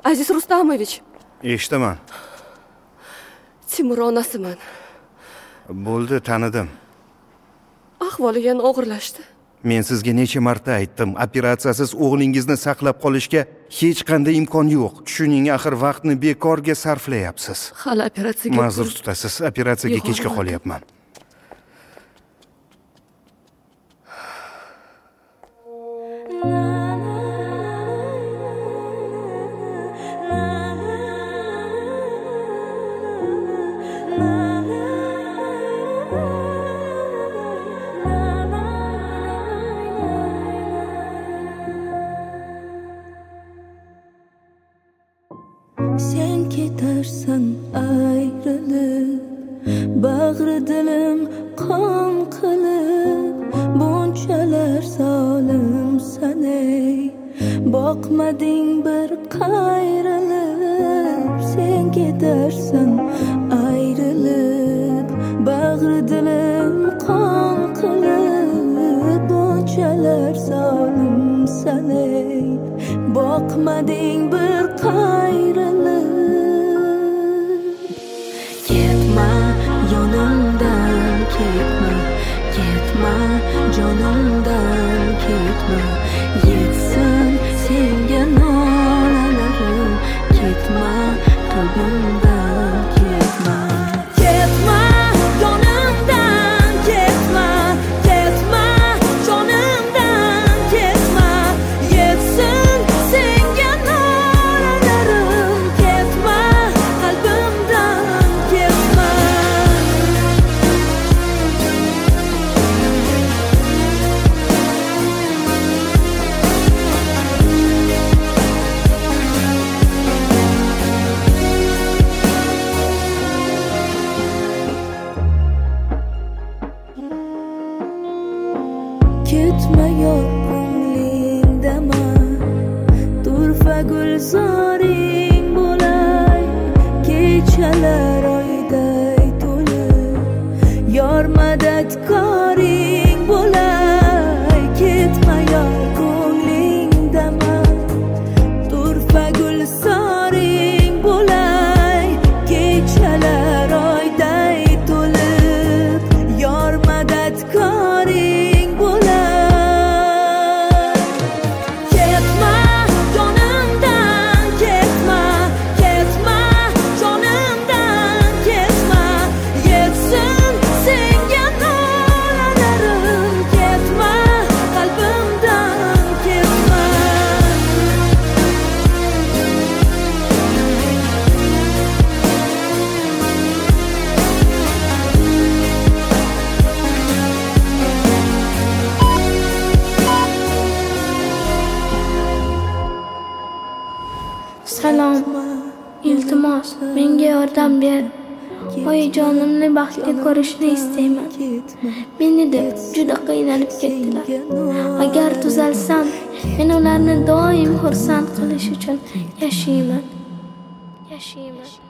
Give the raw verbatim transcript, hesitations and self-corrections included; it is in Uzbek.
Aziz Rustamovich. Eshitaman. Timur onasiman. Bo'ldi, tanidim. Ahvoli yana og'irlashdi. Men sizga necha marta aytdim, operatsiyasiz o'g'lingizni saqlab qolishga hech qanday imkon yo'q. Tushuning, axir vaqtni bekorga sarflayapsiz. Hali operatsiyaga ma'zur tutasiz, operatsiyaga kechga qolyapman. Sen ketarsan ayrılıp, bag'ri dilim qon qilib, bunchalar zolim sanay, boqmading bir qayrilib. Sen ketarsan ayrılıp, bag'ri dilim qon qilib, bunchalar zolim sanay, boqmading bir qayrilib. Ketma yonimdan, ketma, ketma jonimdan, ketma. Yetsin senga nolalarim, ketma qalbimdan, ketma. Ketma yonimdan, ketma, ketma jonimdan, ketma. Yetsin senga nolalarim, ketma qalbimdan, ketma. Ketma yor ko'nglingdama, turfa gulzoring bo'lay, kechalar oyday to'lib, yor madadkoring bo'lay. Ketma yor ko'nglingdama, turfa gulzoring bo'lay, kechalar oyday to'lib, yor madadkoring bo'lay. Ketma jonimdan, ketma, ketma jonimdan, ketma. Yetsin senga nolalarim, ketma qalbimdan, ketma. Salom, iltimos, menga yordam ber. Oyijonimni baxtli ko'rishni istayman. Meni deb juda qiynalib ketdilar. Agar tuzalsam, men ularni doim xursand qilish uchun yashayman. Yashayman.